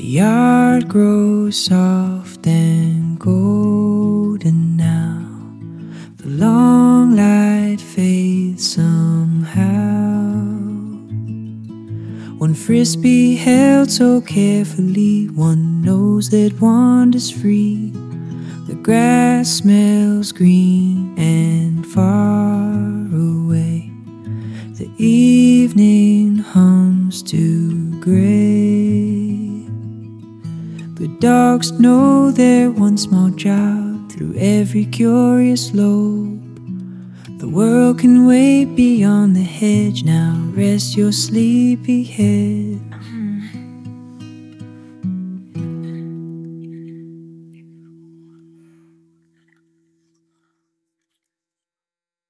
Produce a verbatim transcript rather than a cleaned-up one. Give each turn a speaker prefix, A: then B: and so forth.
A: yard grows soft and golden now. The long light fades somehow. One frisbee held so carefully, one knows that wanders free. The grass smells green and far away. The evening hums to gray. But dogs know their one small job through every curious lobe. The world can wait beyond the hedge now. Rest your sleepy head.